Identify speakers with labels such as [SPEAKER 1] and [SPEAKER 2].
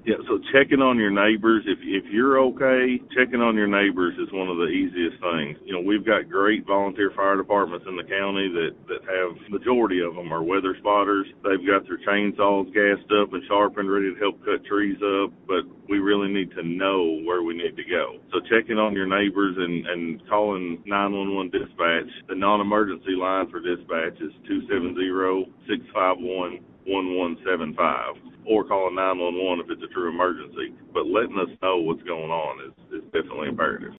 [SPEAKER 1] Yeah, so checking on your neighbors, if you're okay, checking on your neighbors is one of the easiest things. You know, we've got great volunteer fire departments in the county that have, majority of them are weather spotters. They've got their chainsaws gassed up and sharpened, ready to help cut trees up, but we really need to know where we need to go. So checking on your neighbors and calling 911 dispatch. The non-emergency line for dispatch is 270-651-1175, or calling 911 if it's a true emergency. But letting us know what's going on is definitely imperative.